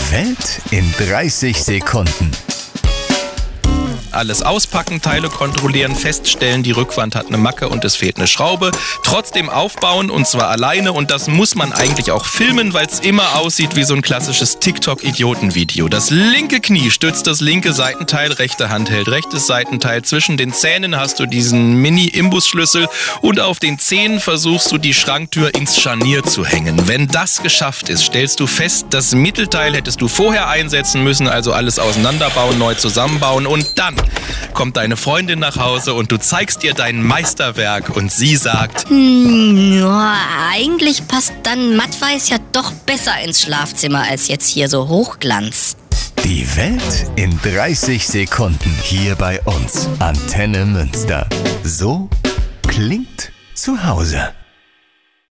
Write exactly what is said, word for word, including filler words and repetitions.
Die Welt in dreißig Sekunden. Alles auspacken, Teile kontrollieren, feststellen, die Rückwand hat eine Macke und es fehlt eine Schraube. Trotzdem aufbauen und zwar alleine und das muss man eigentlich auch filmen, weil es immer aussieht wie so ein klassisches TikTok-Idioten-Video. Das linke Knie stützt das linke Seitenteil, rechte Hand hält rechtes Seitenteil. Zwischen den Zähnen hast du diesen Mini-Imbusschlüssel und auf den Zehen versuchst du die Schranktür ins Scharnier zu hängen. Wenn das geschafft ist, stellst du fest, das Mittelteil hättest du vorher einsetzen müssen, also alles auseinanderbauen, neu zusammenbauen und dann kommt deine Freundin nach Hause und du zeigst ihr dein Meisterwerk und sie sagt: Hm, ja, eigentlich passt dann Mattweiß ja doch besser ins Schlafzimmer als jetzt hier so Hochglanz. Die Welt in dreißig Sekunden hier bei uns. Antenne Münster. So klingt zu Hause.